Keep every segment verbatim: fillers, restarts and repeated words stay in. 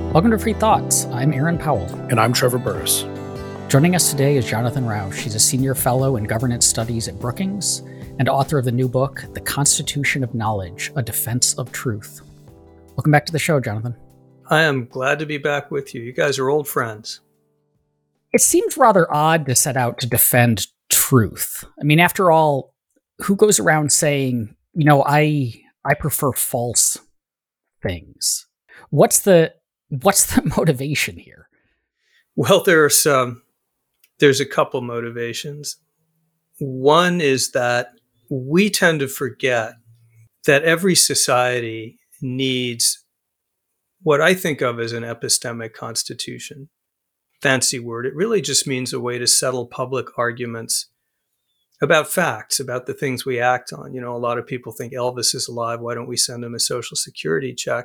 Welcome to Free Thoughts. I'm Aaron Powell. And I'm Trevor Burrus. Joining us today is Jonathan Rauch. He's a senior fellow in governance studies at Brookings and author of the new book, The Constitution of Knowledge, A Defense of Truth. Welcome back to the show, Jonathan. I am glad to be back with you. You guys are old friends. It seems rather odd to set out to defend truth. I mean, after all, who goes around saying, you know, I I prefer false things? What's the what's the motivation here? Well, there's um, there's a couple motivations. One is that we tend to forget that every society needs what I think of as an epistemic constitution. Fancy word. It really just means a way to settle public arguments about facts, about the things we act on. You know, a lot of people think Elvis is alive. Why don't we send him a social security check?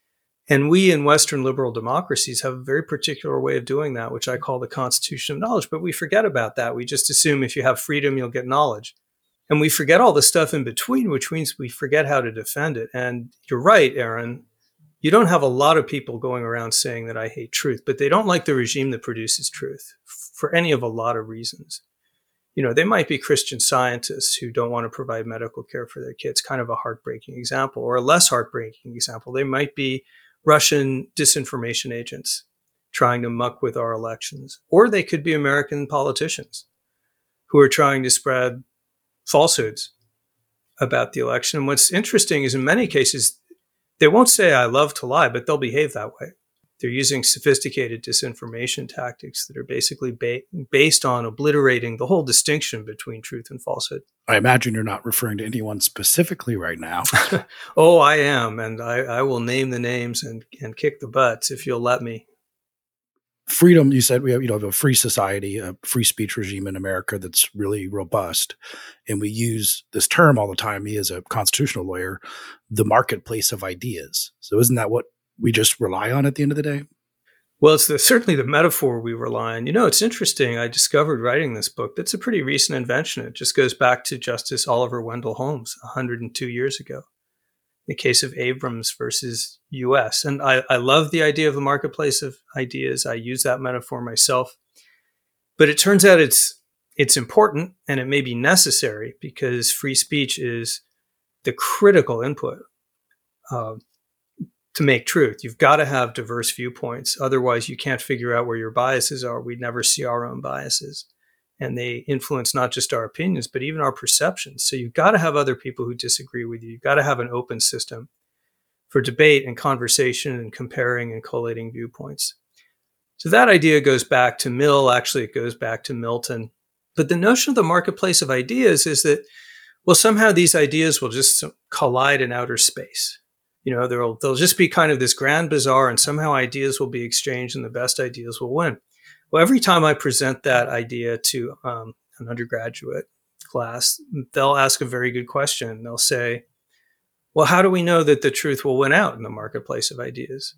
And we in Western liberal democracies have a very particular way of doing that, which I call the Constitution of Knowledge. But we forget about that. We just assume if you have freedom, you'll get knowledge. And we forget all the stuff in between, which means we forget how to defend it. And you're right, Aaron. You don't have a lot of people going around saying that I hate truth, but they don't like the regime that produces truth for any of a lot of reasons. You know, they might be Christian scientists who don't want to provide medical care for their kids, kind of a heartbreaking example, or a less heartbreaking example. They might be Russian disinformation agents trying to muck with our elections, or they could be American politicians who are trying to spread falsehoods about the election. And what's interesting is in many cases, they won't say, I love to lie, but they'll behave that way. They're using sophisticated disinformation tactics that are basically ba- based on obliterating the whole distinction between truth and falsehood. I imagine you're not referring to anyone specifically right now. Oh, I am. And I, I will name the names and, and kick the butts if you'll let me. Freedom, you said we have, you know, a free society, a free speech regime in America that's really robust. And we use this term all the time, me as a constitutional lawyer, the marketplace of ideas. So isn't that what we just rely on at the end of the day? Well, it's the, certainly the metaphor we rely on. You know, it's interesting. I discovered writing this book, that's a pretty recent invention. It just goes back to Justice Oliver Wendell Holmes one hundred two years ago. The case of Abrams versus U S. And I, I love the idea of the marketplace of ideas. I use that metaphor myself. But it turns out it's it's important and it may be necessary because free speech is the critical input uh, to make truth. You've got to have diverse viewpoints. Otherwise, you can't figure out where your biases are. We never see our own biases. And they influence not just our opinions, but even our perceptions. So you've got to have other people who disagree with you. You've got to have an open system for debate and conversation and comparing and collating viewpoints. So that idea goes back to Mill. Actually, it goes back to Milton. But the notion of the marketplace of ideas is that, well, somehow these ideas will just collide in outer space. You know, there'll, there'll just be kind of this grand bazaar and somehow ideas will be exchanged and the best ideas will win. Well, every time I present that idea to um, an undergraduate class, they'll ask a very good question. They'll say, well, how do we know that the truth will win out in the marketplace of ideas?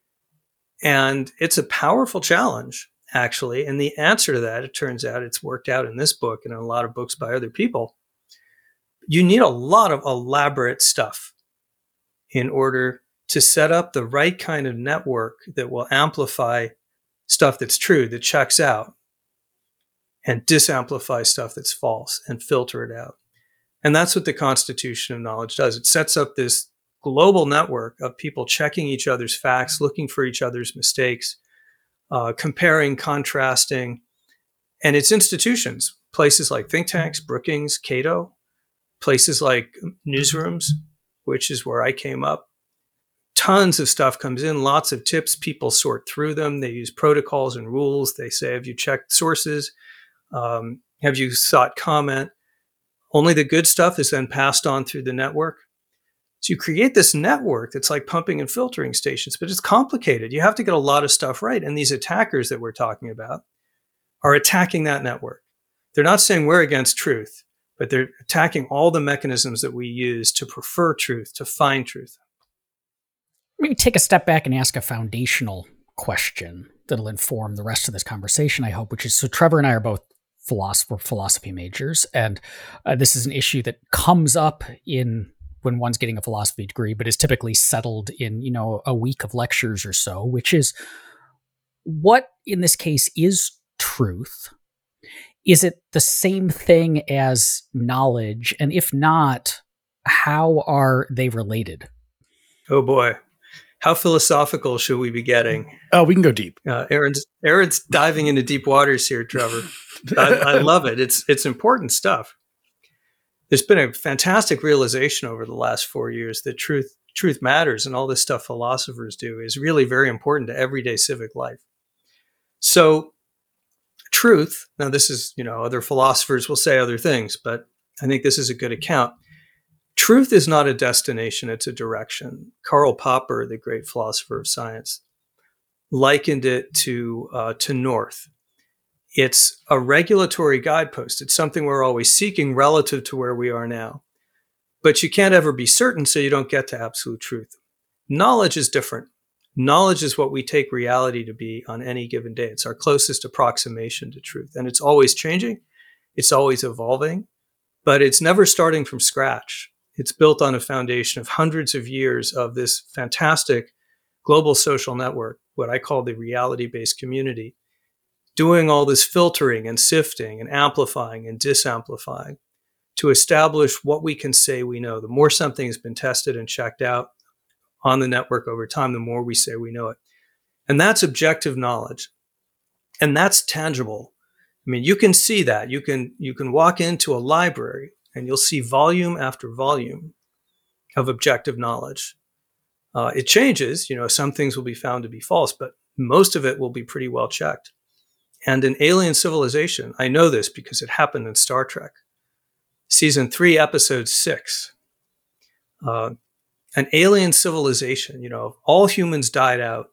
And it's a powerful challenge, actually. And the answer to that, it turns out it's worked out in this book and in a lot of books by other people. You need a lot of elaborate stuff in order to set up the right kind of network that will amplify stuff that's true, that checks out, and disamplify stuff that's false and filter it out. And that's what the Constitution of Knowledge does. It sets up this global network of people checking each other's facts, looking for each other's mistakes, uh, comparing, contrasting. And it's institutions, places like think tanks, Brookings, Cato, places like newsrooms, which is where I came up. Tons of stuff comes in, lots of tips. People sort through them. They use protocols and rules. They say, have you checked sources? Um, have you sought comment? Only the good stuff is then passed on through the network. So you create this network that's like pumping and filtering stations, but it's complicated. You have to get a lot of stuff right. And these attackers that we're talking about are attacking that network. They're not saying we're against truth, but they're attacking all the mechanisms that we use to prefer truth, to find truth. Maybe take a step back and ask a foundational question that'll inform the rest of this conversation, I hope, which is, so Trevor and I are both philosopher, philosophy majors, and uh, this is an issue that comes up in when one's getting a philosophy degree, but is typically settled in, you know, a week of lectures or so, which is what in this case is truth? Is it the same thing as knowledge? And if not, how are they related? Oh boy. How philosophical should we be getting? Oh, we can go deep. Uh, Aaron's Aaron's diving into deep waters here, Trevor. I, I love it. It's it's important stuff. There's been a fantastic realization over the last four years that truth truth matters, and all this stuff philosophers do is really very important to everyday civic life. So, truth. Now, this is, you know, other philosophers will say other things, but I think this is a good account. Truth is not a destination, it's a direction. Karl Popper, the great philosopher of science, likened it to uh, to north. It's a regulatory guidepost. It's something we're always seeking relative to where we are now. But you can't ever be certain, so you don't get to absolute truth. Knowledge is different. Knowledge is what we take reality to be on any given day. It's our closest approximation to truth. And it's always changing. It's always evolving. But it's never starting from scratch. It's built on a foundation of hundreds of years of this fantastic global social network, what I call the reality-based community, doing all this filtering and sifting and amplifying and disamplifying to establish what we can say we know. The more something has been tested and checked out on the network over time, the more we say we know it. And that's objective knowledge. And that's tangible. I mean, you can see that. You can, you can walk into a library and you'll see volume after volume of objective knowledge. Uh, it changes. You know, some things will be found to be false, but most of it will be pretty well checked. And in Alien Civilization, I know this because it happened in Star Trek. Season three, episode six. Uh, an alien civilization, you know, all humans died out.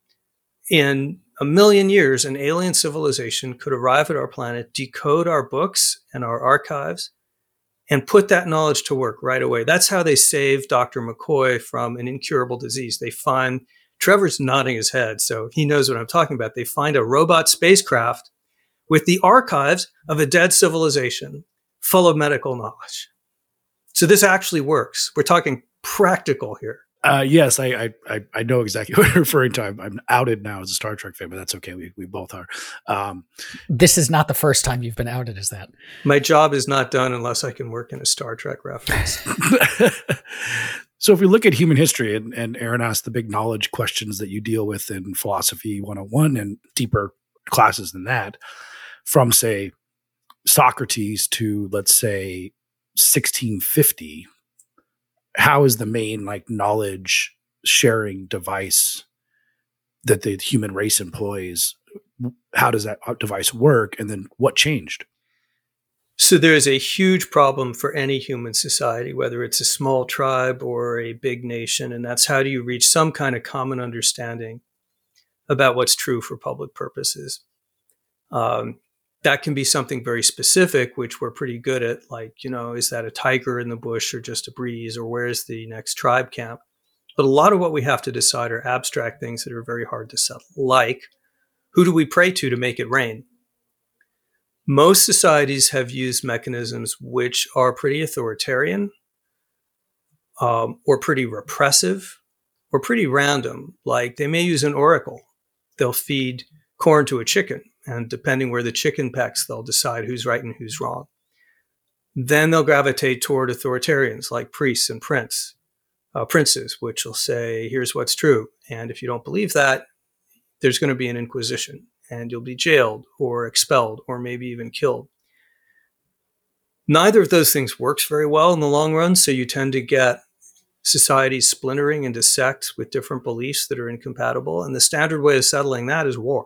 In a million years, an alien civilization could arrive at our planet, decode our books and our archives, and put that knowledge to work right away. That's how they saved Doctor McCoy from an incurable disease. They find, Trevor's nodding his head, so he knows what I'm talking about. They find a robot spacecraft with the archives of a dead civilization full of medical knowledge. So this actually works. We're talking practical here. Uh, yes, I, I I know exactly what you're referring to. I'm, I'm outed now as a Star Trek fan, but that's okay. We we both are. Um, this is not the first time you've been outed as that. My job is not done unless I can work in a Star Trek reference. So if we look at human history, and, and Aaron asked the big knowledge questions that you deal with in Philosophy one oh one and deeper classes than that, from, say, Socrates to, let's say, sixteen fifty, how is the main like knowledge sharing device that the human race employs? How does that device work? And then what changed? So there's a huge problem for any human society, whether it's a small tribe or a big nation. And that's, how do you reach some kind of common understanding about what's true for public purposes? Um, that can be something very specific, which we're pretty good at. Like, you know, is that a tiger in the bush or just a breeze, or where's the next tribe camp? But a lot of what we have to decide are abstract things that are very hard to settle. Like, who do we pray to to make it rain? Most societies have used mechanisms which are pretty authoritarian, um, or pretty repressive, or pretty random. Like, they may use an oracle. They'll feed corn to a chicken, and depending where the chicken pecks, they'll decide who's right and who's wrong. Then they'll gravitate toward authoritarians like priests and prince, uh, princes, which will say, here's what's true. And if you don't believe that, there's going to be an inquisition, and you'll be jailed or expelled or maybe even killed. Neither of those things works very well in the long run, so you tend to get societies splintering into sects with different beliefs that are incompatible, and the standard way of settling that is war.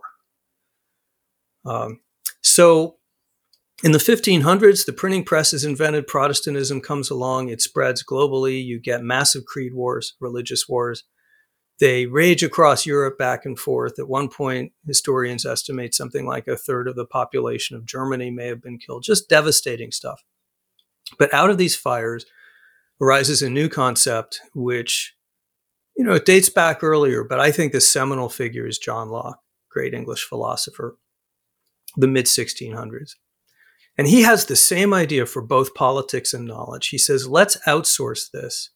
Um, so in the fifteen hundreds, the printing press is invented, Protestantism comes along, it spreads globally, you get massive creed wars, religious wars. They rage across Europe back and forth. At one point, historians estimate something like a third of the population of Germany may have been killed. Just devastating stuff. But out of these fires arises a new concept, which, you know, it dates back earlier, but I think the seminal figure is John Locke, great English philosopher, the mid sixteen hundreds. And he has the same idea for both politics and knowledge. He says, let's outsource this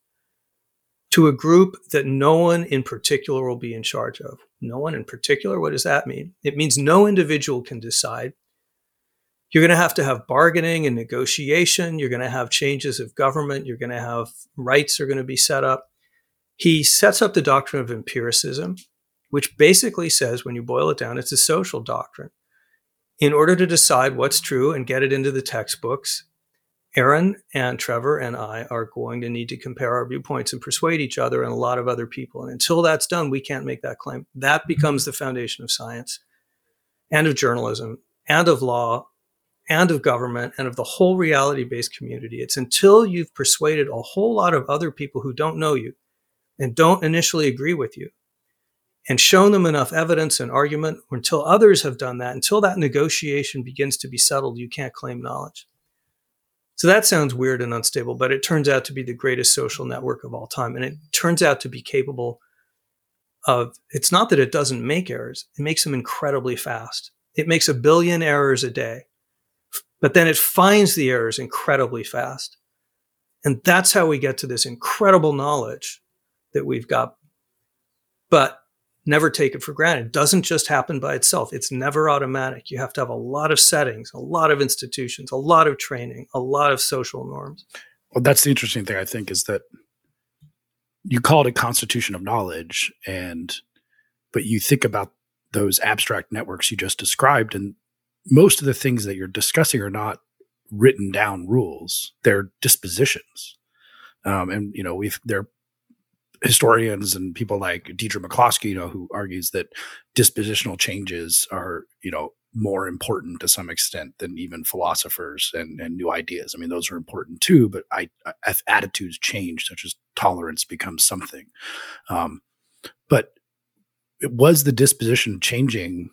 to a group that no one in particular will be in charge of. No one in particular? What does that mean? It means no individual can decide. You're going to have to have bargaining and negotiation. You're going to have changes of government. You're going to have rights are going to be set up. He sets up the doctrine of empiricism, which basically says, when you boil it down, it's a social doctrine. In order to decide what's true and get it into the textbooks, Aaron and Trevor and I are going to need to compare our viewpoints and persuade each other and a lot of other people. And until that's done, we can't make that claim. That becomes the foundation of science and of journalism and of law and of government and of the whole reality-based community. It's until you've persuaded a whole lot of other people who don't know you and don't initially agree with you and shown them enough evidence and argument, or until others have done that, until that negotiation begins to be settled, you can't claim knowledge. So that sounds weird and unstable, but it turns out to be the greatest social network of all time. And it turns out to be capable of, it's not that it doesn't make errors, it makes them incredibly fast. It makes a billion errors a day, but then it finds the errors incredibly fast. And that's how we get to this incredible knowledge that we've got. But never take it for granted. It doesn't just happen by itself. It's never automatic. You have to have a lot of settings, a lot of institutions, a lot of training, a lot of social norms. Well, that's the interesting thing, I think, is that you call it a constitution of knowledge, and but you think about those abstract networks you just described, and most of the things that you're discussing are not written down rules. They're dispositions. Um, and, you know, we've, they're historians and people like Deidre McCloskey, you know, who argues that dispositional changes are, you know, more important to some extent than even philosophers and, and new ideas. I mean, those are important too, but I, if attitudes change, such as tolerance becomes something. Um, but it was the disposition changing.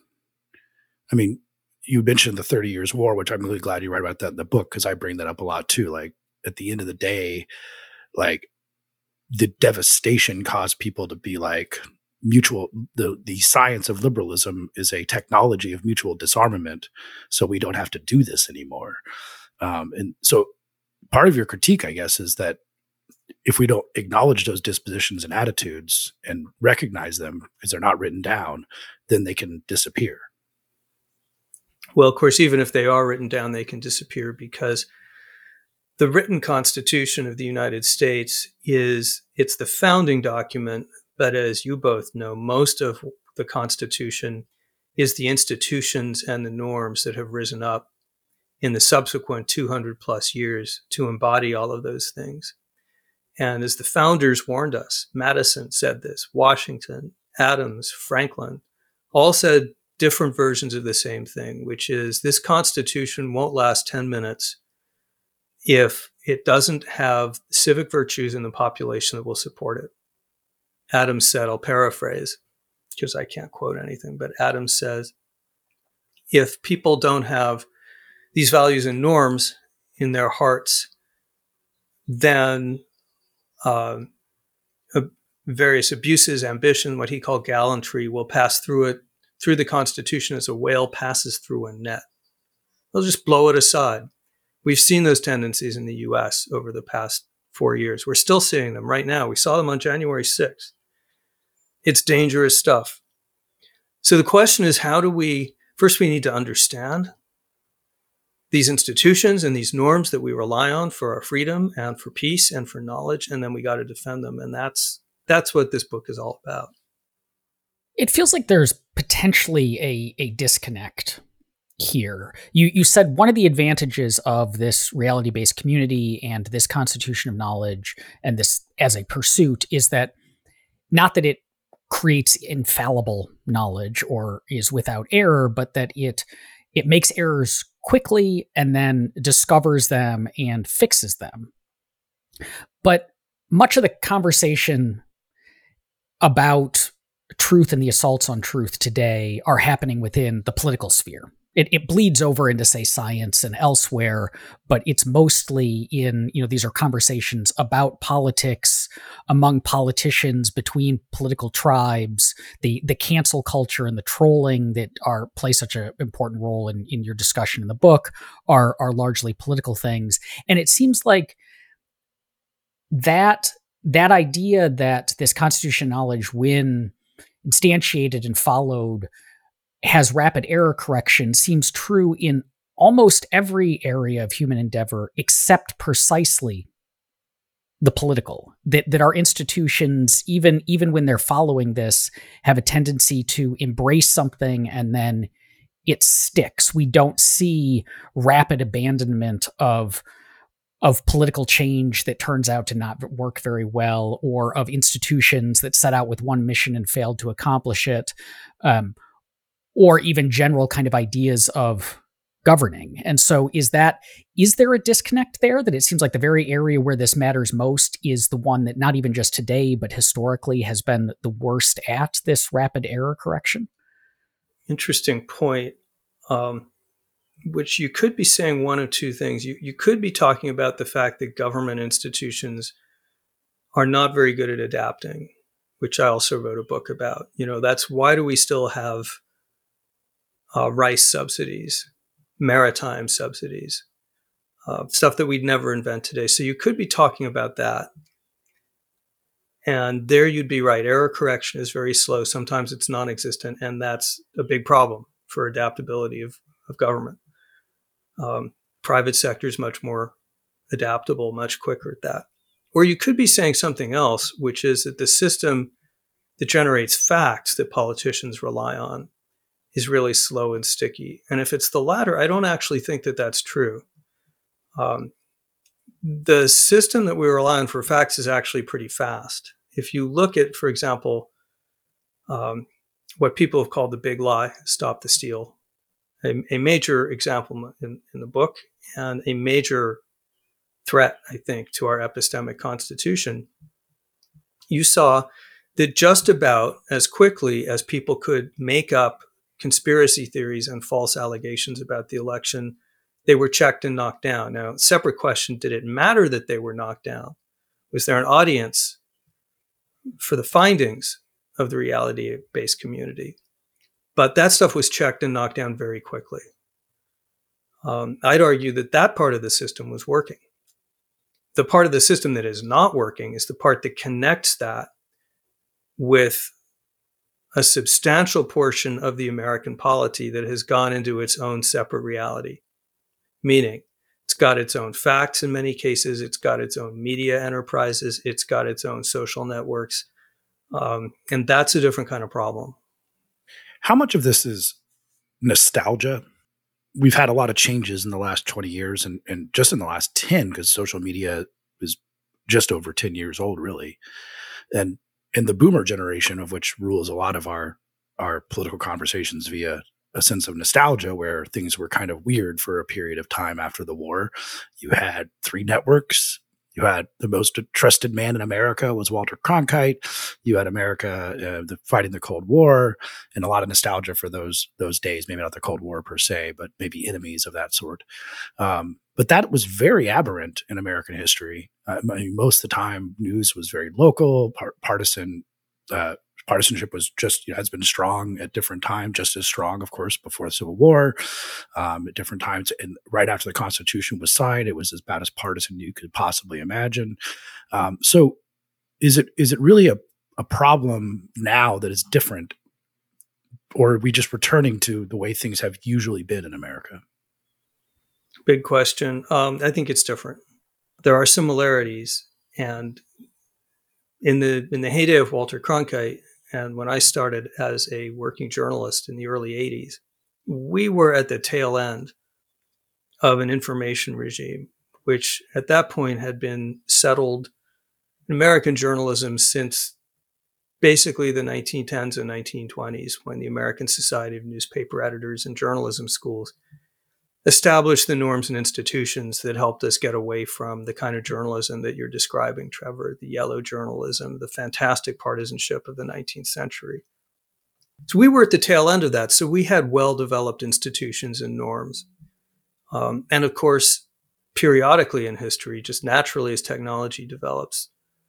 I mean, you mentioned the thirty Years' War, which I'm really glad you write about that in the book, because I bring that up a lot too. Like, at the end of the day, like, the devastation caused people to be like mutual. The, the science of liberalism is a technology of mutual disarmament. So we don't have to do this anymore. Um, and so part of your critique, I guess, is that if we don't acknowledge those dispositions and attitudes and recognize them because they're not written down, then they can disappear. Well, of course, even if they are written down, they can disappear because the written Constitution of the United States is, it's the founding document, but as you both know, most of the Constitution is the institutions and the norms that have risen up in the subsequent two hundred plus years to embody all of those things. And as the founders warned us, Madison said this, Washington, Adams, Franklin, all said different versions of the same thing, which is this Constitution won't last ten minutes if it doesn't have civic virtues in the population that will support it. Adams said, I'll paraphrase because I can't quote anything, but Adams says, if people don't have these values and norms in their hearts, then uh, various abuses, ambition, what he called gallantry, will pass through it, through the Constitution as a whale passes through a net. They'll just blow it aside. We've seen those tendencies in the U S over the past four years. We're still seeing them right now. We saw them on January sixth. It's dangerous stuff. So the question is, how do we, first we need to understand these institutions and these norms that we rely on for our freedom and for peace and for knowledge, and then we got to defend them. And that's that's what this book is all about. It feels like there's potentially a, a disconnect here. You you said one of the advantages of this reality-based community and this constitution of knowledge and this as a pursuit is that not that it creates infallible knowledge or is without error, but that it it makes errors quickly and then discovers them and fixes them. But much of the conversation about truth and the assaults on truth today are happening within the political sphere. it, it bleeds over into, say, science and elsewhere, but it's mostly in, you know, these are conversations about politics among politicians, between political tribes, the the cancel culture and the trolling that are play such an important role in, in your discussion in the book are are largely political things. And it seems like that that idea that this constitutional knowledge, when instantiated and followed, has rapid error correction seems true in almost every area of human endeavor except precisely the political. That that our institutions, even even when they're following this, have a tendency to embrace something and then it sticks. We don't see rapid abandonment of of political change that turns out to not work very well, or of institutions that set out with one mission and failed to accomplish it. Um, or even general kind of ideas of governing. And so is that, is there a disconnect there, that it seems like the very area where this matters most is the one that not even just today, but historically has been the worst at this rapid error correction? Interesting point, um, which you could be saying one of two things. You, you could be talking about the fact that government institutions are not very good at adapting, which I also wrote a book about. You know, that's why do we still have Uh, rice subsidies, maritime subsidies, uh, stuff that we'd never invent today. So you could be talking about that. And there you'd be right. Error correction is very slow. Sometimes it's non-existent. And that's a big problem for adaptability of, of government. Um, private sector is much more adaptable, much quicker at that. Or you could be saying something else, which is that the system that generates facts that politicians rely on is really slow and sticky. And if it's the latter, I don't actually think that that's true. Um, the system that we rely on for facts is actually pretty fast. If you look at, for example, um, what people have called the big lie, stop the steal, a, a major example in, in the book and a major threat, I think, to our epistemic constitution, you saw that just about as quickly as people could make up conspiracy theories and false allegations about the election, they were checked and knocked down. Now, separate question, did it matter that they were knocked down? Was there an audience for the findings of the reality-based community? But that stuff was checked and knocked down very quickly. Um, I'd argue that that part of the system was working. The part of the system that is not working is the part that connects that with a substantial portion of the American polity that has gone into its own separate reality. Meaning, it's got its own facts in many cases, it's got its own media enterprises, it's got its own social networks, um, and that's a different kind of problem. How much of this is nostalgia? We've had a lot of changes in the last twenty years and, and just in the last ten, because social media is just over ten years old, really. And in the boomer generation, of which rules a lot of our our political conversations via a sense of nostalgia, where things were kind of weird for a period of time after the war. You had three networks. You had the most trusted man in America was Walter Cronkite. You had America uh, the, fighting the Cold War, and a lot of nostalgia for those those days. Maybe not the Cold War per se, but maybe enemies of that sort. Um, but that was very aberrant in American history. Uh, I mean, most of the time, news was very local, par- partisan. Uh, partisanship was just, you know, has been strong at different times, just as strong, of course, before the Civil War, um, at different times. And right after the Constitution was signed, it was as bad as partisan you could possibly imagine. Um, so is it is it really a, a problem now that is different, or are we just returning to the way things have usually been in America? Big question. Um, I think it's different. There are similarities, and in the in the heyday of Walter Cronkite, and when I started as a working journalist in the early eighties, we were at the tail end of an information regime, which at that point had been settled in American journalism since basically the nineteen tens and nineteen twenties, when the American Society of Newspaper Editors and Journalism Schools established the norms and institutions that helped us get away from the kind of journalism that you're describing, Trevor, the yellow journalism, the fantastic partisanship of the nineteenth century. So we were at the tail end of that. So we had well-developed institutions and norms. Um, and of course, periodically in history, just naturally as technology develops,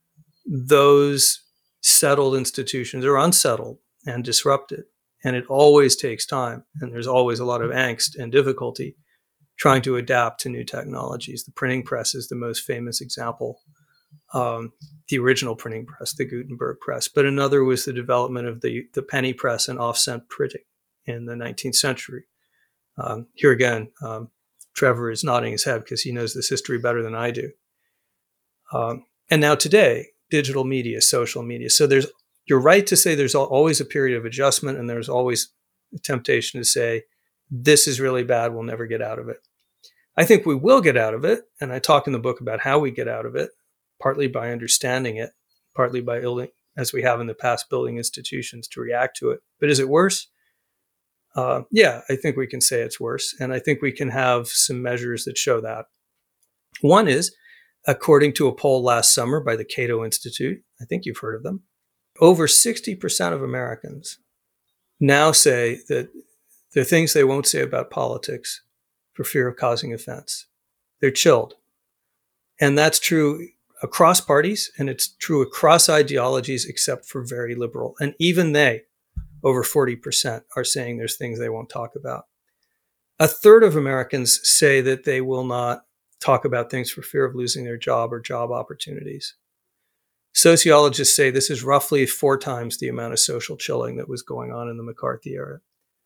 those settled institutions are unsettled and disrupted. And it always takes time. And there's always a lot of angst and difficulty trying to adapt to new technologies. The printing press is the most famous example. Um, the original printing press, the Gutenberg press, but another was the development of the, the penny press and offset printing in the nineteenth century. Um, here again, um, Trevor is nodding his head because he knows this history better than I do. Um, and now today, digital media, social media. So there's, you're right to say there's always a period of adjustment, and there's always a temptation to say, this is really bad, we'll never get out of it. I think we will get out of it, and I talk in the book about how we get out of it, partly by understanding it, partly by building, as we have in the past, building institutions to react to it. But is it worse? Uh, yeah, I think we can say it's worse. And I think we can have some measures that show that. One is, according to a poll last summer by the Cato Institute, I think you've heard of them, over sixty percent of Americans now say that there are things they won't say about politics for fear of causing offense. They're chilled. And that's true across parties, and it's true across ideologies, except for very liberal. And even they, over forty percent, are saying there's things they won't talk about. A third of Americans say that they will not talk about things for fear of losing their job or job opportunities. Sociologists say this is roughly four times the amount of social chilling that was going on in the McCarthy era.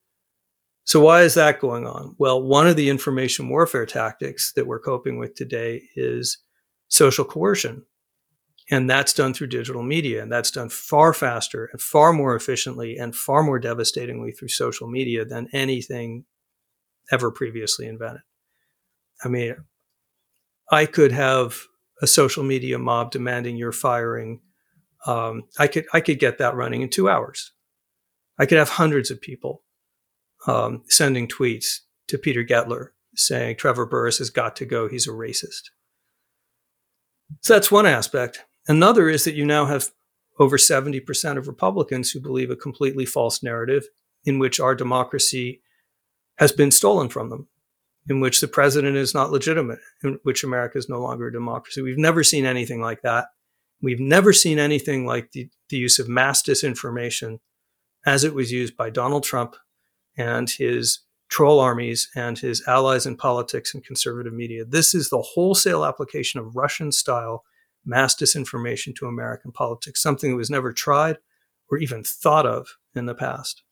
So why is that going on? Well, one of the information warfare tactics that we're coping with today is social coercion. And that's done through digital media. And that's done far faster and far more efficiently and far more devastatingly through social media than anything ever previously invented. I mean, I could have a social media mob demanding your firing. Um, I could I could get that running in two hours. I could have hundreds of people um, sending tweets to Peter Gettler saying Trevor Burrus has got to go. He's a racist. So that's one aspect. Another is that you now have over seventy percent of Republicans who believe a completely false narrative in which our democracy has been stolen from them, in which the president is not legitimate, in which America is no longer a democracy. We've never seen anything like that. We've never seen anything like the, the use of mass disinformation as it was used by Donald Trump and his troll armies and his allies in politics and conservative media. This is the wholesale application of Russian-style mass disinformation to American politics, something that was never tried or even thought of in the past.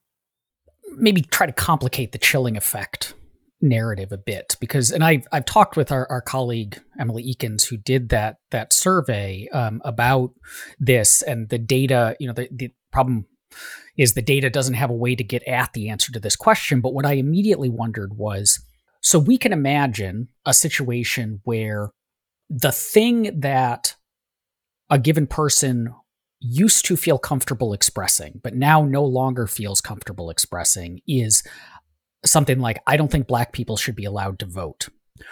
Maybe try to complicate the chilling effect narrative a bit, because, and I've, I've talked with our, our colleague, Emily Eakins, who did that, that survey um, about this, and the data, you know, the, the problem is the data doesn't have a way to get at the answer to this question. But what I immediately wondered was, so we can imagine a situation where the thing that a given person used to feel comfortable expressing, but now no longer feels comfortable expressing, is something like, I don't think black people should be allowed to vote.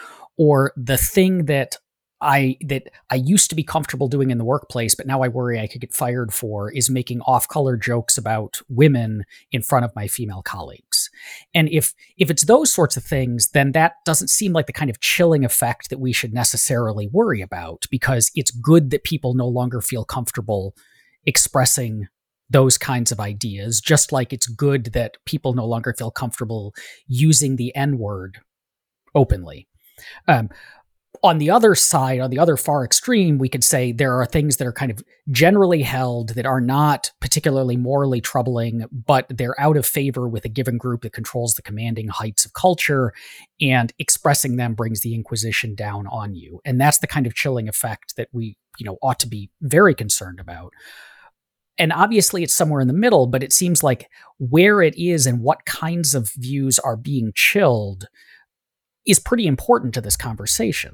Or the thing that I that I used to be comfortable doing in the workplace, but now I worry I could get fired for, is making off-color jokes about women in front of my female colleagues. And if if it's those sorts of things, then that doesn't seem like the kind of chilling effect that we should necessarily worry about, because it's good that people no longer feel comfortable expressing those kinds of ideas, just like it's good that people no longer feel comfortable using the N-word openly. Um, on the other side, on the other far extreme, we could say there are things that are kind of generally held that are not particularly morally troubling, but they're out of favor with a given group that controls the commanding heights of culture, and expressing them brings the Inquisition down on you. And that's the kind of chilling effect that we, you know, ought to be very concerned about. And obviously it's somewhere in the middle, but it seems like where it is and what kinds of views are being chilled is pretty important to this conversation.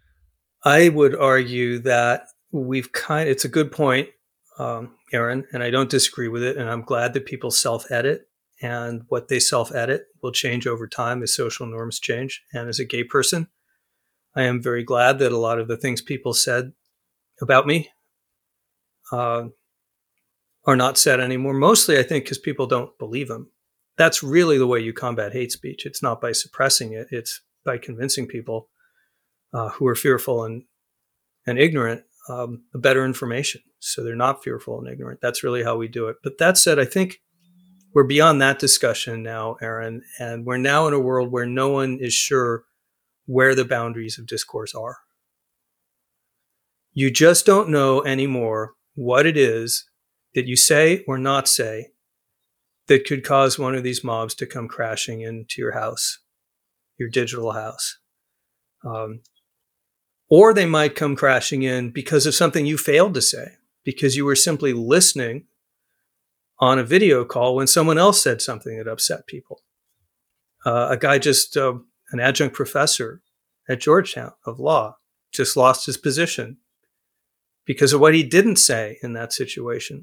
I would argue that we've kind of, it's a good point, um, Aaron, and I don't disagree with it. And I'm glad that people self-edit, and what they self-edit will change over time as social norms change. And as a gay person, I am very glad that a lot of the things people said about me uh, are not said anymore. Mostly, I think, because people don't believe them. That's really the way you combat hate speech. It's not by suppressing it. It's by convincing people uh, who are fearful and, and ignorant um, better information. So they're not fearful and ignorant. That's really how we do it. But that said, I think we're beyond that discussion now, Aaron, and we're now in a world where no one is sure where the boundaries of discourse are. You just don't know anymore what it is that you say or not say that could cause one of these mobs to come crashing into your house, your digital house. Um, or they might come crashing in because of something you failed to say, because you were simply listening on a video call when someone else said something that upset people. Uh, a guy just, uh, an adjunct professor at Georgetown of law, just lost his position because of what he didn't say in that situation.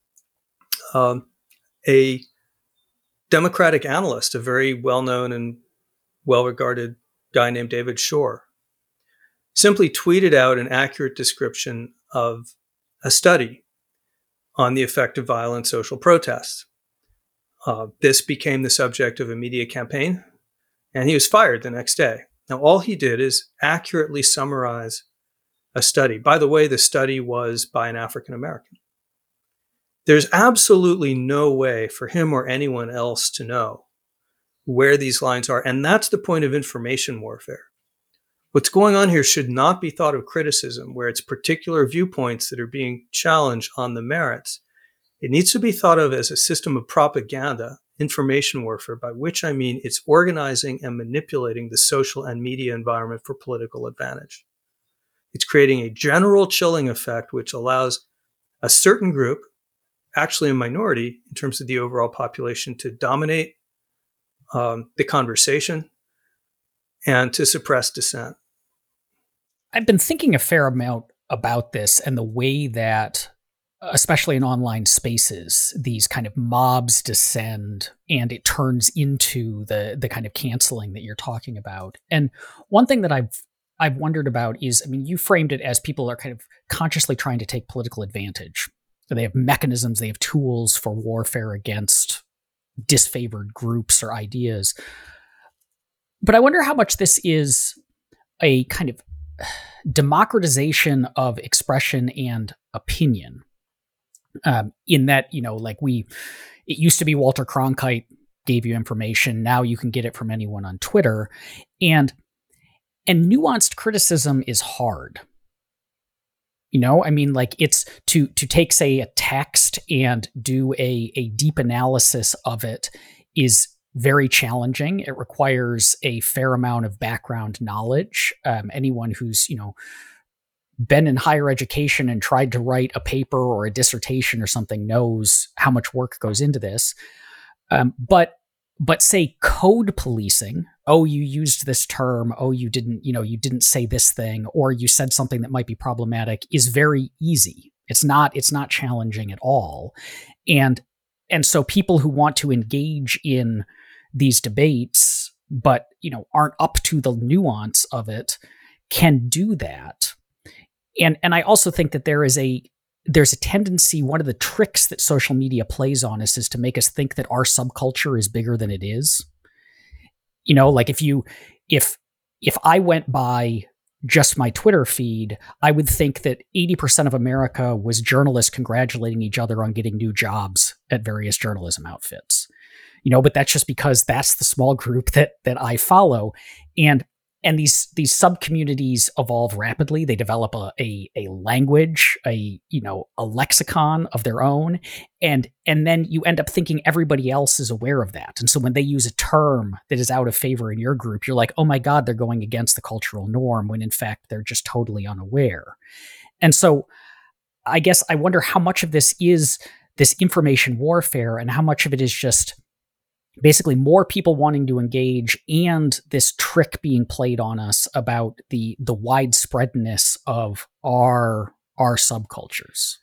Um, a Democratic analyst, a very well-known and well-regarded guy named David Shor, simply tweeted out an accurate description of a study on the effect of violent social protests. Uh, this became the subject of a media campaign, and he was fired the next day. Now, all he did is accurately summarize a study. By the way, the study was by an African American. There's absolutely no way for him or anyone else to know where these lines are, and that's the point of information warfare. What's going on here should not be thought of criticism, where it's particular viewpoints that are being challenged on the merits. It needs to be thought of as a system of propaganda, information warfare, by which I mean it's organizing and manipulating the social and media environment for political advantage. It's creating a general chilling effect, which allows a certain group, actually a minority in terms of the overall population, to dominate um, the conversation and to suppress dissent. I've been thinking a fair amount about this and the way that, especially in online spaces, these kind of mobs descend and it turns into the the kind of canceling that you're talking about. And one thing that I've I've wondered about is, I mean, you framed it as people are kind of consciously trying to take political advantage. So they have mechanisms, they have tools for warfare against disfavored groups or ideas. But I wonder how much this is a kind of democratization of expression and opinion. Um, in that, you know, like we, it used to be Walter Cronkite gave you information. Now you can get it from anyone on Twitter. And, and nuanced criticism is hard. You know, I mean, like it's to, to take, say, a text and do a, a deep analysis of it is very challenging. It requires a fair amount of background knowledge. Um, anyone who's, you know, been in higher education and tried to write a paper or a dissertation or something knows how much work goes into this. Um, but, but say code policing, oh, you used this term, oh, you didn't, you know, you didn't say this thing, or you said something that might be problematic, is very easy. It's not, it's not challenging at all. And, and so people who want to engage in these debates, but, you know, aren't up to the nuance of it, can do that. And and I also think that there is a there's a tendency, one of the tricks that social media plays on us is to make us think that our subculture is bigger than it is. You know, like if you if if I went by just my Twitter feed, I would think that eighty percent of America was journalists congratulating each other on getting new jobs at various journalism outfits. You know, but that's just because that's the small group that that I follow. And And these these sub-communities evolve rapidly. They develop a, a a language, a you know a lexicon of their own, and and then you end up thinking everybody else is aware of that. And so when they use a term that is out of favor in your group, you're like, oh my God, they're going against the cultural norm, when in fact they're just totally unaware. And so I guess I wonder how much of this is this information warfare and how much of it is just basically more people wanting to engage and this trick being played on us about the the widespreadness of our our subcultures.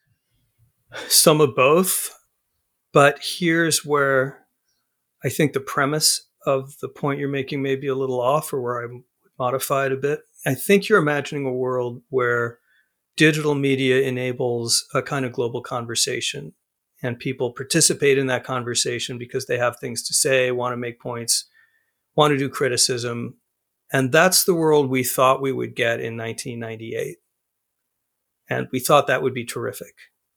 Some of both, but here's where I think the premise of the point you're making may be a little off, or where I would modify it a bit. I think you're imagining a world where digital media enables a kind of global conversation and people participate in that conversation because they have things to say, want to make points, want to do criticism. And that's the world we thought we would get in nineteen ninety-eight. And we thought that would be terrific.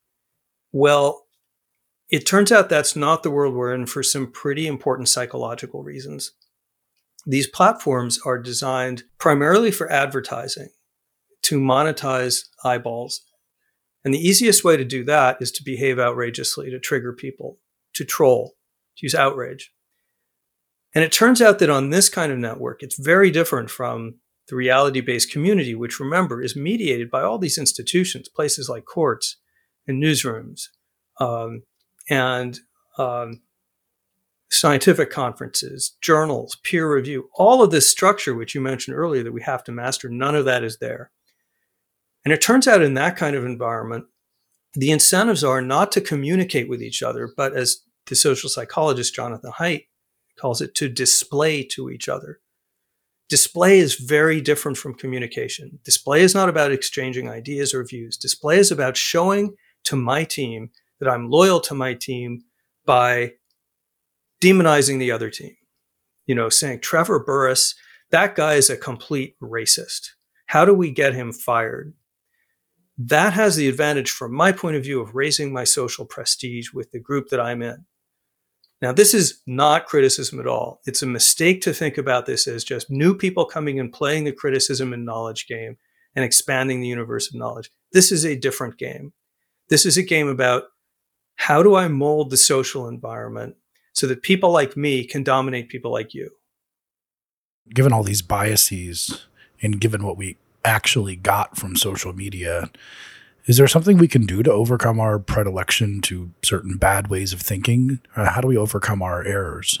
Well, it turns out that's not the world we're in for some pretty important psychological reasons. These platforms are designed primarily for advertising, to monetize eyeballs. And the easiest way to do that is to behave outrageously, to trigger people, to troll, to use outrage. And it turns out that on this kind of network, it's very different from the reality-based community, which, remember, is mediated by all these institutions, places like courts and newsrooms, um, and um, scientific conferences, journals, peer review, all of this structure, which you mentioned earlier that we have to master, none of that is there. And it turns out in that kind of environment, the incentives are not to communicate with each other, but as the social psychologist Jonathan Haidt calls it, to display to each other. Display is very different from communication. Display is not about exchanging ideas or views. Display is about showing to my team that I'm loyal to my team by demonizing the other team. You know, saying, Trevor Burrus, that guy is a complete racist. How do we get him fired? That has the advantage from my point of view of raising my social prestige with the group that I'm in. Now, this is not criticism at all. It's a mistake to think about this as just new people coming and playing the criticism and knowledge game and expanding the universe of knowledge. This is a different game. This is a game about how do I mold the social environment so that people like me can dominate people like you. Given all these biases and given what we actually got from social media, is there something we can do to overcome our predilection to certain bad ways of thinking? Uh, how do we overcome our errors?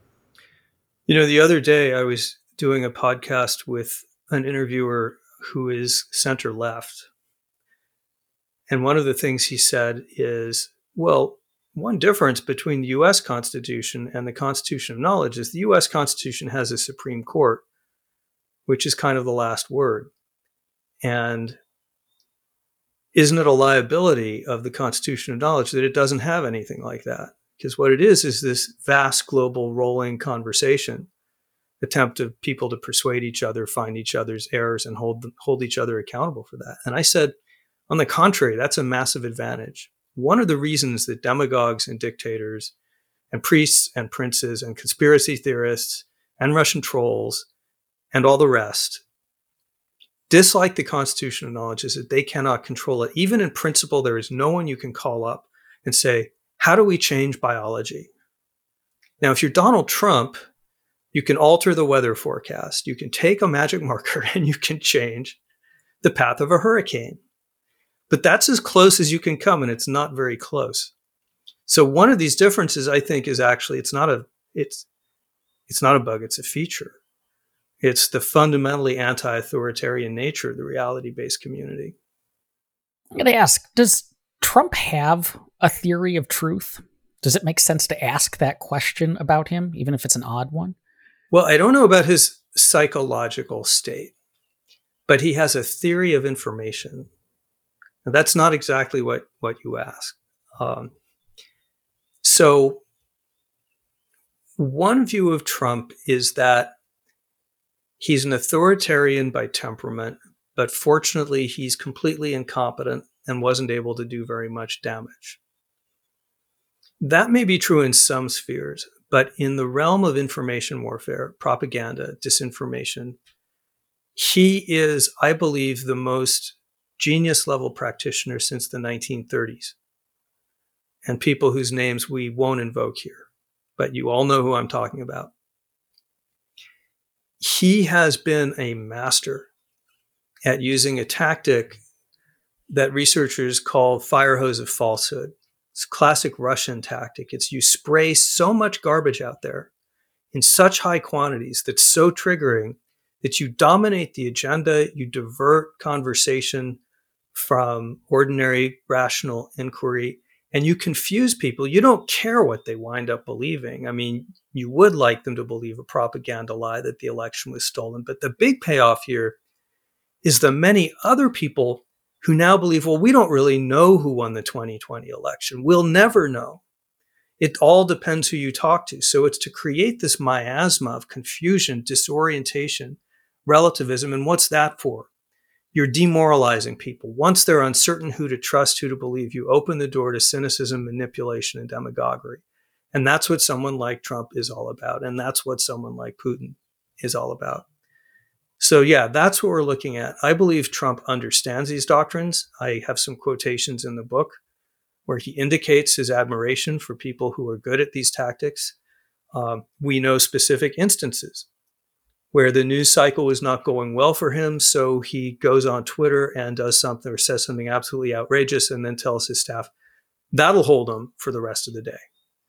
You know, the other day I was doing a podcast with an interviewer who is center left. And one of the things he said is, well, one difference between the U S Constitution and the Constitution of Knowledge is the U S Constitution has a Supreme Court, which is kind of the last word. And isn't it a liability of the Constitution of Knowledge that it doesn't have anything like that? Because what it is is this vast global rolling conversation, attempt of people to persuade each other, find each other's errors, and hold hold each other accountable for that. And I said, on the contrary, that's a massive advantage. One of the reasons that demagogues and dictators and priests and princes and conspiracy theorists and Russian trolls and all the rest dislike the Constitution of Knowledge is that they cannot control it. Even in principle, there is no one you can call up and say, how do we change biology? Now, if you're Donald Trump, you can alter the weather forecast. You can take a magic marker and you can change the path of a hurricane. But that's as close as you can come, and it's not very close. So one of these differences, I think, is actually, it's not a, it's, it's not a bug, it's a feature. It's the fundamentally anti-authoritarian nature of the reality-based community. I'm going to ask, does Trump have a theory of truth? Does it make sense to ask that question about him, even if it's an odd one? Well, I don't know about his psychological state, but he has a theory of information. Now, that's not exactly what, what you ask. Um, so one view of Trump is that he's an authoritarian by temperament, but fortunately he's completely incompetent and wasn't able to do very much damage. That may be true in some spheres, but in the realm of information warfare, propaganda, disinformation, he is, I believe, the most genius level practitioner since the nineteen thirties, and people whose names we won't invoke here, but you all know who I'm talking about. He has been a master at using a tactic that researchers call fire hose of falsehood. It's a classic Russian tactic. It's you spray so much garbage out there in such high quantities that's so triggering that you dominate the agenda, you divert conversation from ordinary rational inquiry, and you confuse people. You don't care what they wind up believing. I mean, you would like them to believe a propaganda lie that the election was stolen. But the big payoff here is the many other people who now believe, well, we don't really know who won the twenty twenty election. We'll never know. It all depends who you talk to. So it's to create this miasma of confusion, disorientation, relativism. And what's that for? You're demoralizing people. Once they're uncertain who to trust, who to believe, you open the door to cynicism, manipulation, and demagoguery. And that's what someone like Trump is all about. And that's what someone like Putin is all about. So yeah, that's what we're looking at. I believe Trump understands these doctrines. I have some quotations in the book where he indicates his admiration for people who are good at these tactics. Um, we know specific instances where the news cycle is not going well for him, so he goes on Twitter and does something or says something absolutely outrageous and then tells his staff, that'll hold him for the rest of the day.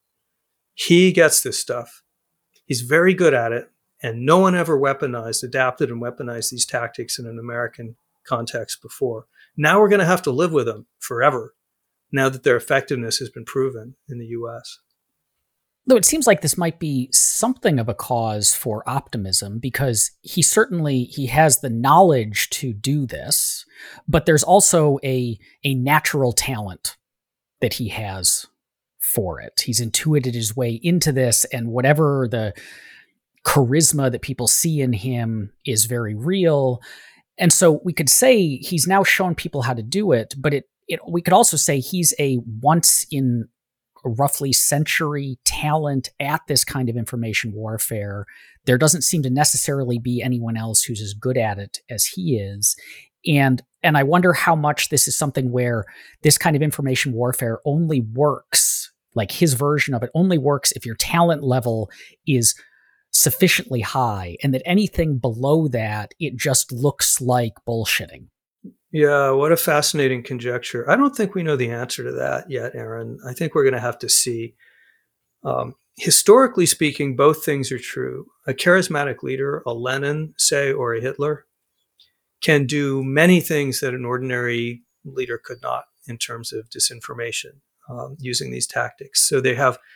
He gets this stuff. He's very good at it, and no one ever weaponized, adapted and weaponized these tactics in an American context before. Now we're going to have to live with them forever, now that their effectiveness has been proven in the U S. Though it seems like this might be something of a cause for optimism, because he certainly he has the knowledge to do this, but there's also a a natural talent that he has for it. He's intuited his way into this, and whatever the charisma that people see in him is very real. And so we could say he's now shown people how to do it, but it, it we could also say he's a once in roughly century talent at this kind of information warfare. There doesn't seem to necessarily be anyone else who's as good at it as he is. And and I wonder how much this is something where this kind of information warfare only works, like his version of it only works if your talent level is sufficiently high, and that anything below that, it just looks like bullshitting. Yeah, what a fascinating conjecture. I don't think we know the answer to that yet, Aaron. I think we're going to have to see. Um, historically speaking, both things are true. A charismatic leader, a Lenin, say, or a Hitler, can do many things that an ordinary leader could not in terms of disinformation um, using these tactics. So they have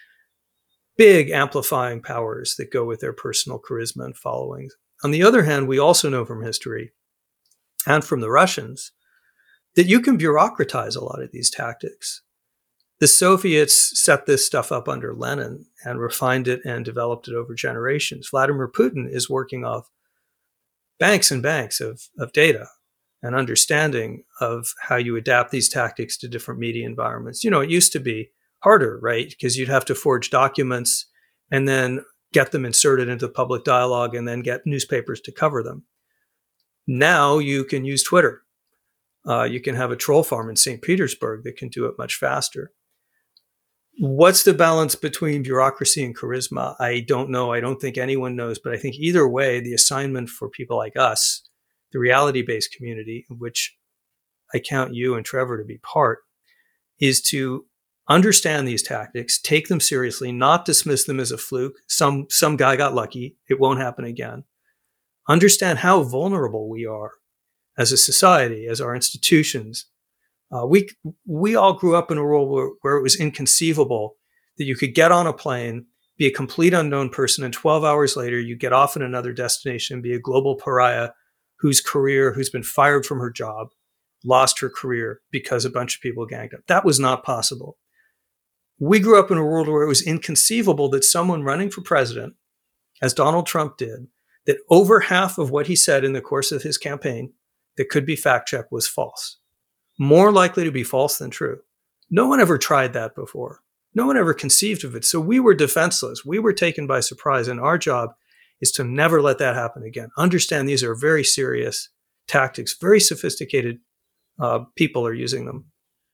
big amplifying powers that go with their personal charisma and followings. On the other hand, we also know from history and from the Russians that you can bureaucratize a lot of these tactics. The Soviets set this stuff up under Lenin and refined it and developed it over generations. Vladimir Putin is working off banks and banks of, of data and understanding of how you adapt these tactics to different media environments. You know, it used to be harder, right? Because you'd have to forge documents and then get them inserted into public dialogue and then get newspapers to cover them. Now you can use Twitter. Uh, you can have a troll farm in Saint Petersburg that can do it much faster. What's the balance between bureaucracy and charisma? I don't know. I don't think anyone knows. But I think either way, the assignment for people like us, the reality-based community, of which I count you and Trevor to be part, is to understand these tactics, take them seriously, not dismiss them as a fluke. Some, some guy got lucky. It won't happen again. Understand how vulnerable we are as a society, as our institutions. Uh, we we all grew up in a world where, where it was inconceivable that you could get on a plane, be a complete unknown person, and twelve hours later you get off in another destination and be a global pariah whose career, who's been fired from her job, lost her career because a bunch of people ganged up. That was not possible. We grew up in a world where it was inconceivable that someone running for president, as Donald Trump did, that over half of what he said in the course of his campaign that could be fact-checked was false. More likely to be false than true. No one ever tried that before. No one ever conceived of it. So we were defenseless. We were taken by surprise. And our job is to never let that happen again. Understand these are very serious tactics. Very sophisticated uh, people are using them.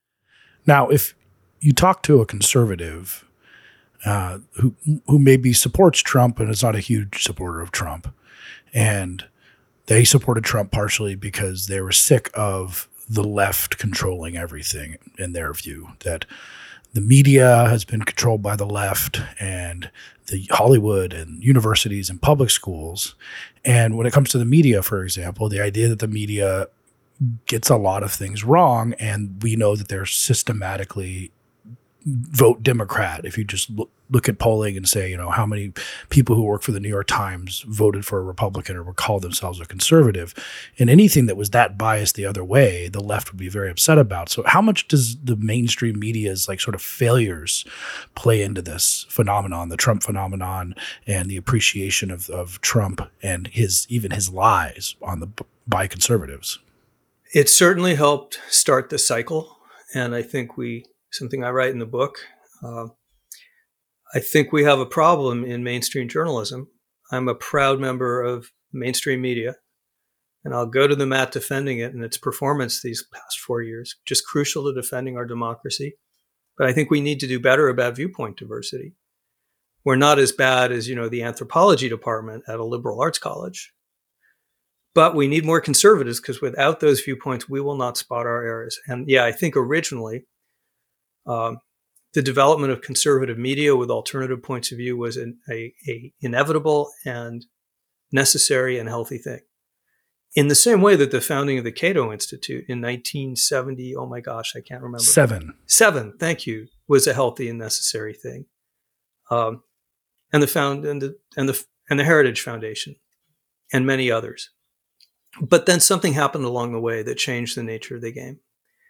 Now, if you talk to a conservative uh, who who maybe supports Trump and is not a huge supporter of Trump, and they supported Trump partially because they were sick of the left controlling everything in their view, that the media has been controlled by the left and the Hollywood and universities and public schools. And when it comes to the media, for example, the idea that the media gets a lot of things wrong, and we know that they're systematically vote Democrat. If you just look, look at polling and say, you know, how many people who work for the New York Times voted for a Republican or would call themselves a conservative, and anything that was that biased the other way, the left would be very upset about. So how much does the mainstream media's like sort of failures play into this phenomenon, the Trump phenomenon, and the appreciation of, of Trump and his, even his lies on the by conservatives? It certainly helped start the cycle. And I think we, something I write in the book, uh, I think we have a problem in mainstream journalism. I'm a proud member of mainstream media, and I'll go to the mat defending it and its performance these past four years, just crucial to defending our democracy. But I think we need to do better about viewpoint diversity. We're not as bad as, you know, the anthropology department at a liberal arts college, but we need more conservatives, because without those viewpoints, we will not spot our errors. And yeah, I think originally um, the development of conservative media with alternative points of view was an a, a inevitable and necessary and healthy thing. In the same way that the founding of the Cato Institute in nineteen seventy, oh my gosh, I can't remember. Seven. Seven, thank you, was a healthy and necessary thing. Um, and the found and the and the and the Heritage Foundation and many others. But then something happened along the way that changed the nature of the game.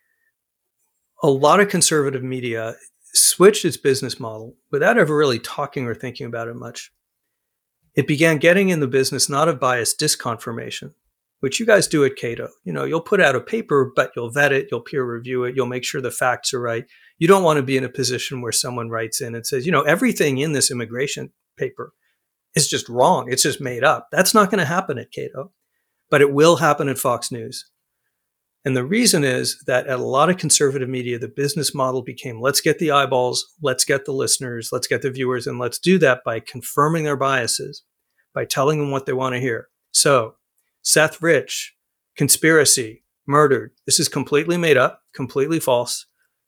A lot of conservative media switched its business model without ever really talking or thinking about it much. It began getting in the business not of bias disconfirmation, which you guys do at Cato. You know, you'll put out a paper, but you'll vet it, you'll peer review it, you'll make sure the facts are right. You don't want to be in a position where someone writes in and says, you know, everything in this immigration paper is just wrong. It's just made up. That's not going to happen at Cato, but it will happen at Fox News. And the reason is that at a lot of conservative media, the business model became, let's get the eyeballs, let's get the listeners, let's get the viewers, and let's do that by confirming their biases, by telling them what they want to hear. So Seth Rich, conspiracy, murdered. This is completely made up, completely false.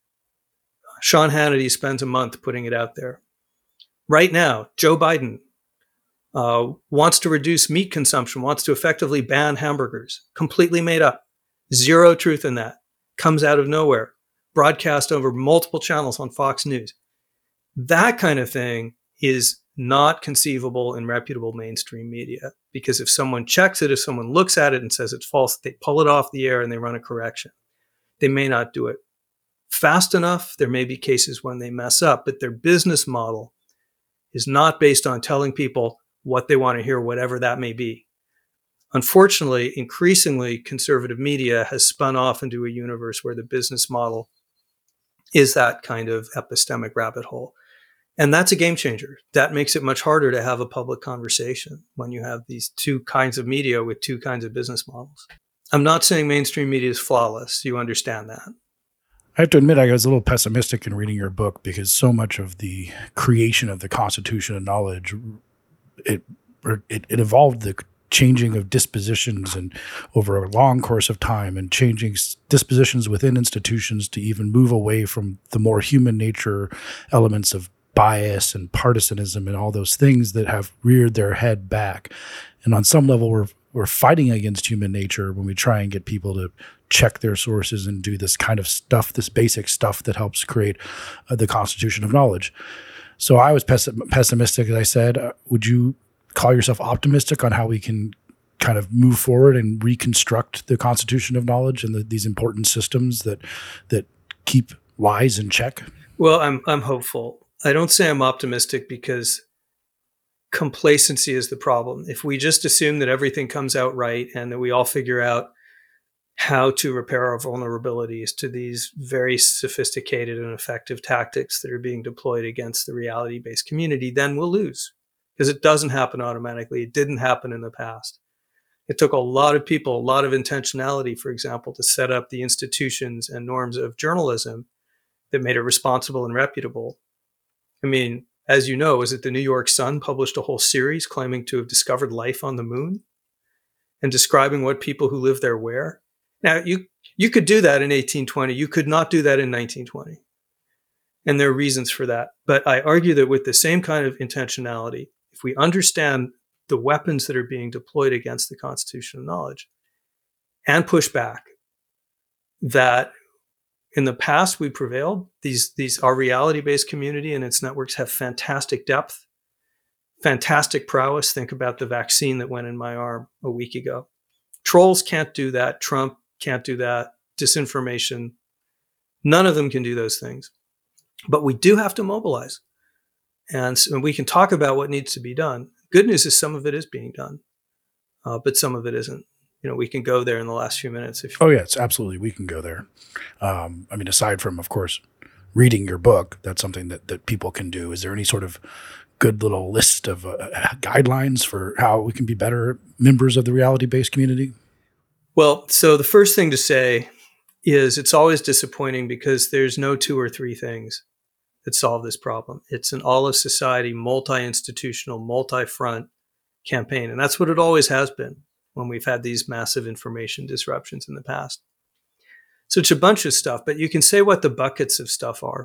Sean Hannity spends a month putting it out there. Right now, Joe Biden uh, wants to reduce meat consumption, wants to effectively ban hamburgers. Completely made up. Zero truth in that. Comes out of nowhere. Broadcast over multiple channels on Fox News. That kind of thing is not conceivable in reputable mainstream media, because if someone checks it, if someone looks at it and says it's false, they pull it off the air and they run a correction. They may not do it fast enough. There may be cases when they mess up, but their business model is not based on telling people what they want to hear, whatever that may be. Unfortunately, increasingly, conservative media has spun off into a universe where the business model is that kind of epistemic rabbit hole. And that's a game changer. That makes it much harder to have a public conversation when you have these two kinds of media with two kinds of business models. I'm not saying mainstream media is flawless. You understand that. I have to admit, I was a little pessimistic in reading your book, because so much of the creation of the Constitution of Knowledge, it it, it evolved the changing of dispositions and over a long course of time, and changing dispositions within institutions to even move away from the more human nature elements of bias and partisanism and all those things that have reared their head back. And on some level, we're we're fighting against human nature when we try and get people to check their sources and do this kind of stuff, this basic stuff that helps create uh, the Constitution of Knowledge. So I was pess- pessimistic, as I said. Uh, would you call yourself optimistic on how we can kind of move forward and reconstruct the Constitution of Knowledge and the, these important systems that that keep lies in check? Well, I'm I'm hopeful. I don't say I'm optimistic because complacency is the problem. If we just assume that everything comes out right and that we all figure out how to repair our vulnerabilities to these very sophisticated and effective tactics that are being deployed against the reality-based community, then we'll lose. Because it doesn't happen automatically. It didn't happen in the past. It took a lot of people, a lot of intentionality, for example, to set up the institutions and norms of journalism that made it responsible and reputable. I mean, as you know, was it the New York Sun published a whole series claiming to have discovered life on the moon and describing what people who live there wear? Now, you you could do that in eighteen twenty. You could not do that in nineteen twenty. And there are reasons for that. But I argue that with the same kind of intentionality, if we understand the weapons that are being deployed against the Constitution of Knowledge and push back, that In the past, we prevailed. These, these, our reality-based community and its networks have fantastic depth, fantastic prowess. Think about the vaccine that went in my arm a week ago. Trolls can't do that. Trump can't do that. Disinformation. None of them can do those things. But we do have to mobilize. And, so, and we can talk about what needs to be done. Good news is some of it is being done, uh, but some of it isn't. You know, we can go there in the last few minutes. If oh, yes, absolutely. We can go there. Um, I mean, aside from, of course, reading your book, that's something that, that people can do. Is there any sort of good little list of uh, guidelines for how we can be better members of the reality-based community? Well, so the first thing to say is it's always disappointing because there's no two or three things that solve this problem. It's an all of society, multi-institutional, multi-front campaign. And that's what it always has been when we've had these massive information disruptions in the past. So it's a bunch of stuff, but you can say what the buckets of stuff are.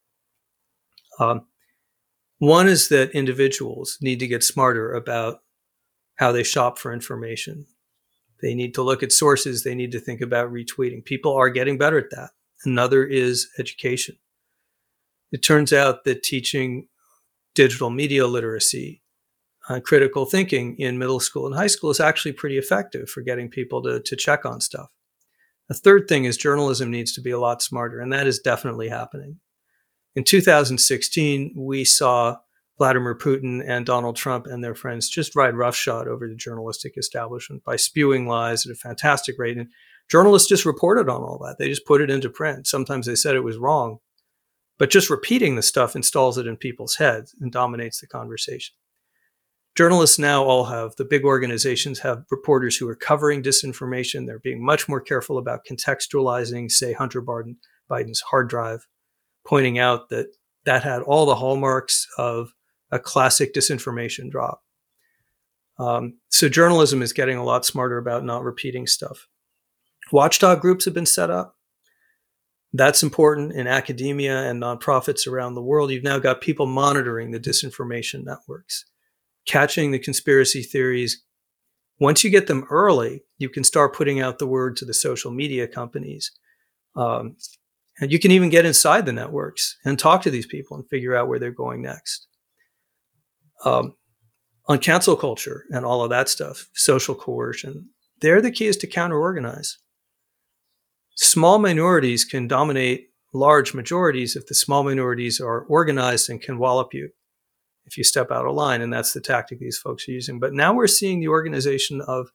Um, one is that individuals need to get smarter about how they shop for information. They need to look at sources. They need to think about retweeting. People are getting better at that. Another is education. It turns out that teaching digital media literacy, uh, critical thinking in middle school and high school is actually pretty effective for getting people to, to check on stuff. A third thing is journalism needs to be a lot smarter, and that is definitely happening. In two thousand sixteen, we saw Vladimir Putin and Donald Trump and their friends just ride roughshod over the journalistic establishment by spewing lies at a fantastic rate. And journalists just reported on all that. They just put it into print. Sometimes they said it was wrong, but just repeating the stuff installs it in people's heads and dominates the conversation. Journalists now all have, the big organizations have reporters who are covering disinformation. They're being much more careful about contextualizing, say, Hunter Biden, Biden's hard drive, pointing out that that had all the hallmarks of a classic disinformation drop. Um, so journalism is getting a lot smarter about not repeating stuff. Watchdog groups have been set up. That's important in academia and nonprofits around the world. You've now got people monitoring the disinformation networks, catching the conspiracy theories. Once you get them early, you can start putting out the word to the social media companies. Um, and you can even get inside the networks and talk to these people and figure out where they're going next. Um, on cancel culture and all of that stuff, social coercion, there the key is to counter-organize. Small minorities can dominate large majorities if the small minorities are organized and can wallop you if you step out of line, and that's the tactic these folks are using. But now we're seeing the organization of,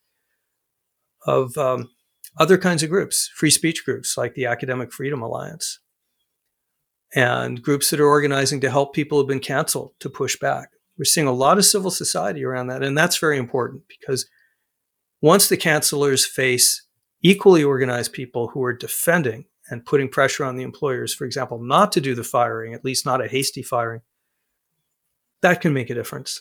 of um, other kinds of groups, free speech groups like the Academic Freedom Alliance, and groups that are organizing to help people who've been canceled to push back. We're seeing a lot of civil society around that, and that's very important because once the cancelers face equally organized people who are defending and putting pressure on the employers, for example, not to do the firing, at least not a hasty firing, that can make a difference.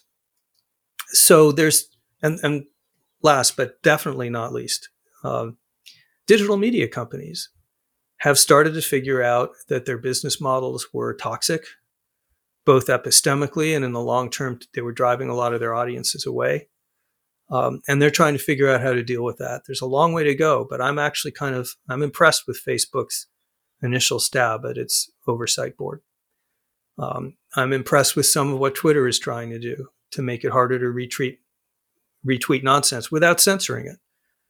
So there's, and, and last but definitely not least, um, digital media companies have started to figure out that their business models were toxic, both epistemically and in the long term, they were driving a lot of their audiences away. Um, and they're trying to figure out how to deal with that. There's a long way to go, but I'm actually kind of, I'm impressed with Facebook's initial stab at its oversight board. Um, I'm impressed with some of what Twitter is trying to do to make it harder to retweet, retweet nonsense without censoring it.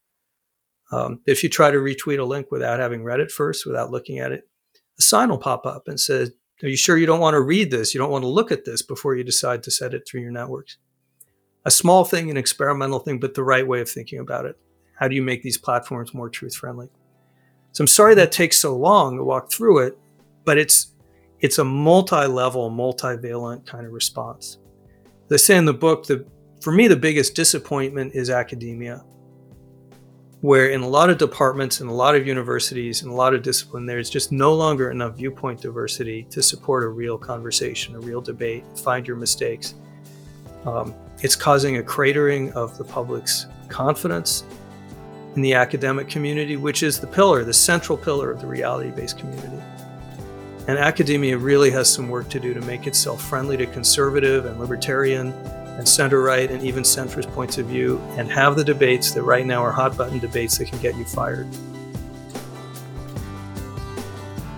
Um, if you try to retweet a link without having read it first, without looking at it, a sign will pop up and says, are you sure you don't want to read this? You don't want to look at this before you decide to set it through your networks. A small thing, an experimental thing, but the right way of thinking about it. How do you make these platforms more truth-friendly? So I'm sorry that takes so long to walk through it, but it's it's a multi-level, multivalent kind of response. As I say in the book, the, for me, the biggest disappointment is academia, where in a lot of departments, in a lot of universities, in a lot of discipline, there's just no longer enough viewpoint diversity to support a real conversation, a real debate, find your mistakes. Um, it's causing a cratering of the public's confidence in the academic community, which is the pillar, the central pillar of the reality-based community. And academia really has some work to do to make itself friendly to conservative and libertarian and center-right and even centrist points of view, and have the debates that right now are hot-button debates that can get you fired.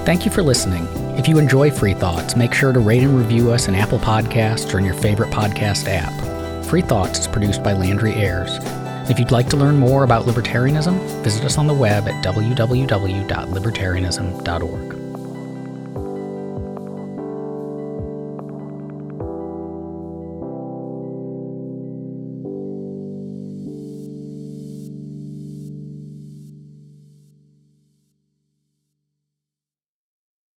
Thank you for listening. If you enjoy Free Thoughts, make sure to rate and review us in Apple Podcasts or in your favorite podcast app. Free Thoughts is produced by Landry Ayres. If you'd like to learn more about libertarianism, visit us on the web at w w w dot libertarianism dot org.